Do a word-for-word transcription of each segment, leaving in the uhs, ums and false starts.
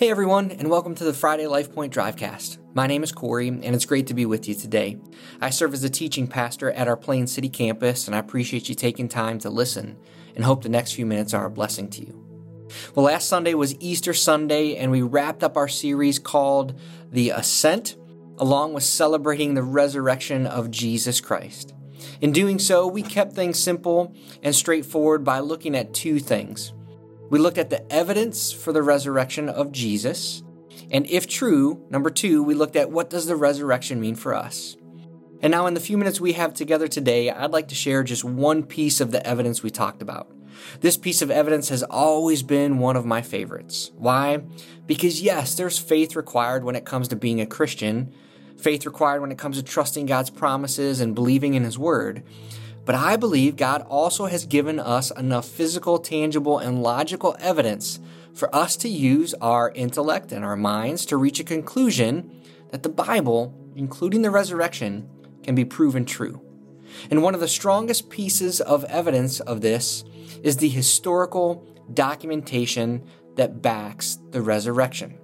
Hey everyone, and welcome to the Friday Life Point Drivecast. My name is Corey, and it's great to be with you today. I serve as a teaching pastor at our Plain City campus, and I appreciate you taking time to listen and hope the next few minutes are a blessing to you. Well, last Sunday was Easter Sunday, and we wrapped up our series called The Ascent, along with celebrating the resurrection of Jesus Christ. In doing so, we kept things simple and straightforward by looking at two things. We looked at the evidence for the resurrection of Jesus, and if true, number two, we looked at what does the resurrection mean for us. And now in the few minutes we have together today, I'd like to share just one piece of the evidence we talked about. This piece of evidence has always been one of my favorites. Why? Because yes, there's faith required when it comes to being a Christian, faith required when it comes to trusting God's promises and believing in His Word. But I believe God also has given us enough physical, tangible, and logical evidence for us to use our intellect and our minds to reach a conclusion that the Bible, including the resurrection, can be proven true. And one of the strongest pieces of evidence of this is the historical documentation that backs the resurrection.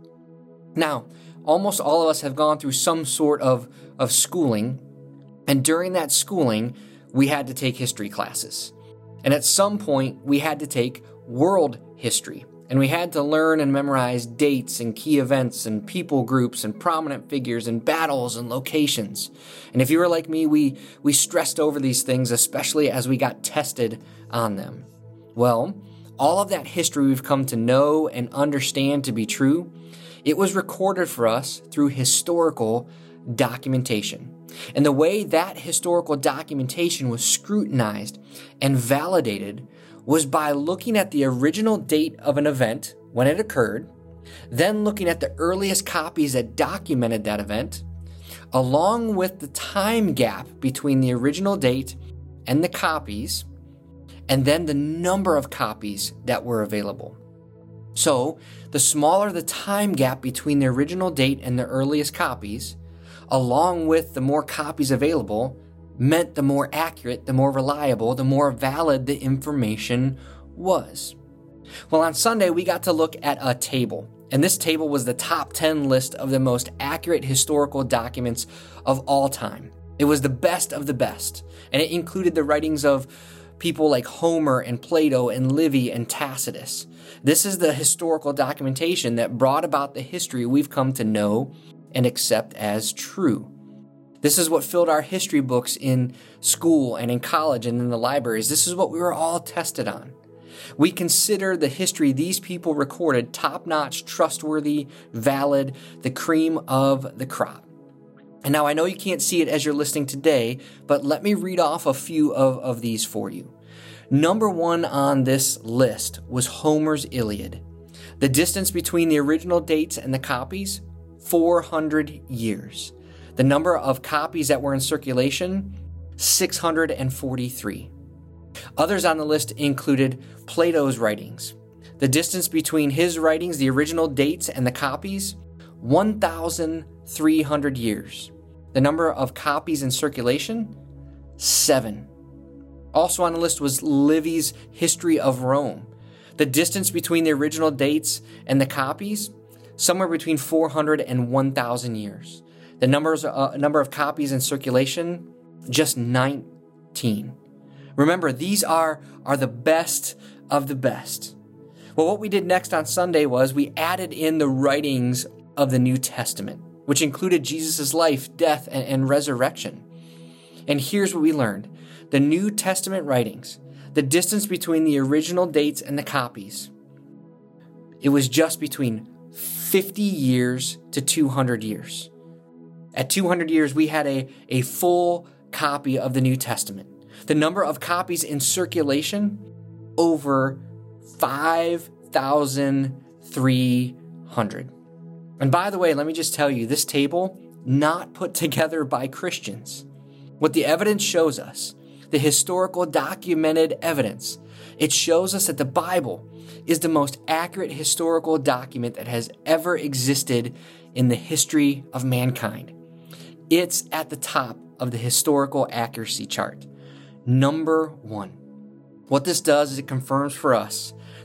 Now, almost all of us have gone through some sort of, of schooling, and during that schooling, we had to take history classes. And at some point, we had to take world history. And we had to learn and memorize dates and key events and people groups and prominent figures and battles and locations. And if you were like me, we, we stressed over these things, especially as we got tested on them. Well, all of that history we've come to know and understand to be true, it was recorded for us through historical documentation. And the way that historical documentation was scrutinized and validated was by looking at the original date of an event when it occurred, then looking at the earliest copies that documented that event, along with the time gap between the original date and the copies, and then the number of copies that were available. So, the smaller the time gap between the original date and the earliest copies, along with the more copies available, meant the more accurate, the more reliable, the more valid the information was. Well, on Sunday, we got to look at a table, and this table was the top ten list of the most accurate historical documents of all time. It was the best of the best, and it included the writings of people like Homer and Plato and Livy and Tacitus. This is the historical documentation that brought about the history we've come to know and accept as true. This is what filled our history books in school and in college and in the libraries. This is what we were all tested on. We consider the history these people recorded top-notch, trustworthy, valid, the cream of the crop. And now I know you can't see it as you're listening today, but let me read off a few of, of these for you. Number one on this list was Homer's Iliad. The distance between the original dates and the copies, four hundred years. The number of copies that were in circulation, six hundred forty-three. Others on the list included Plato's writings. The distance between his writings, the original dates, and the copies, one thousand three hundred years. The number of copies in circulation, seven. Also on the list was Livy's History of Rome. The distance between the original dates and the copies, somewhere between four hundred and one thousand years. The numbers, uh, number of copies in circulation, just nineteen. Remember, these are, are the best of the best. Well, what we did next on Sunday was we added in the writings of the New Testament, which included Jesus' life, death, and, and resurrection. And here's what we learned. The New Testament writings, the distance between the original dates and the copies, it was just between fifty years to two hundred years. At two hundred years, we had a, a full copy of the New Testament. The number of copies in circulation, over five thousand three hundred. And by the way, let me just tell you, this table, not put together by Christians. What the evidence shows us, the historical documented evidence, it shows us that the Bible is the most accurate historical document that has ever existed in the history of mankind. It's at the top of the historical accuracy chart. Number one. What this does is it confirms for us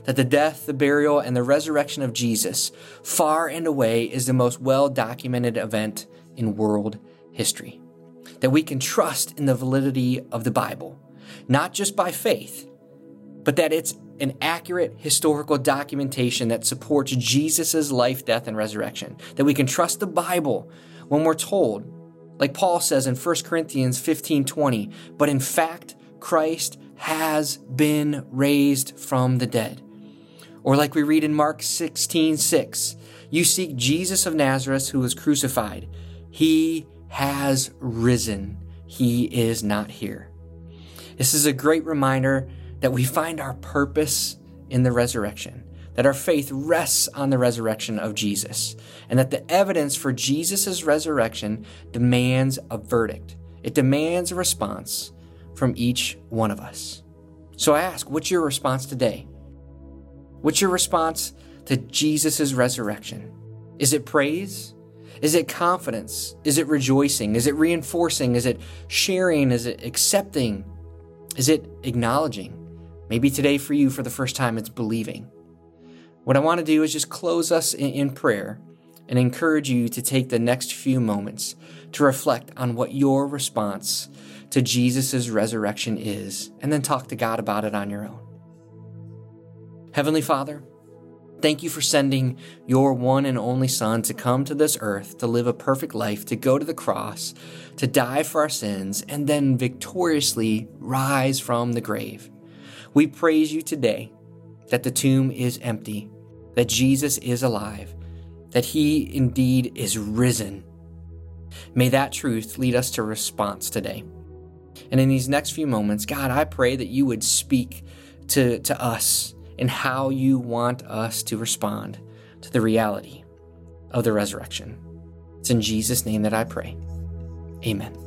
that the death, the burial, and the resurrection of Jesus far and away is the most well-documented event in world history. That we can trust in the validity of the Bible, not just by faith, but that it's an accurate historical documentation that supports Jesus' life, death, and resurrection. That we can trust the Bible when we're told, like Paul says in First Corinthians fifteen twenty, but in fact, Christ has been raised from the dead. Or like we read in Mark sixteen six, you seek Jesus of Nazareth who was crucified. He has risen. He is not here. This is a great reminder that we find our purpose in the resurrection, that our faith rests on the resurrection of Jesus, and that the evidence for Jesus' resurrection demands a verdict. It demands a response from each one of us. So I ask, what's your response today? What's your response to Jesus' resurrection? Is it praise? Is it confidence? Is it rejoicing? Is it reinforcing? Is it sharing? Is it accepting? Is it acknowledging? Maybe today for you, for the first time, it's believing. What I want to do is just close us in, in prayer and encourage you to take the next few moments to reflect on what your response to Jesus' resurrection is, and then talk to God about it on your own. Heavenly Father, thank you for sending your one and only Son to come to this earth, to live a perfect life, to go to the cross, to die for our sins, and then victoriously rise from the grave. We praise you today that the tomb is empty, that Jesus is alive, that he indeed is risen. May that truth lead us to response today. And in these next few moments, God, I pray that you would speak to, to us in how you want us to respond to the reality of the resurrection. It's in Jesus' name that I pray. Amen.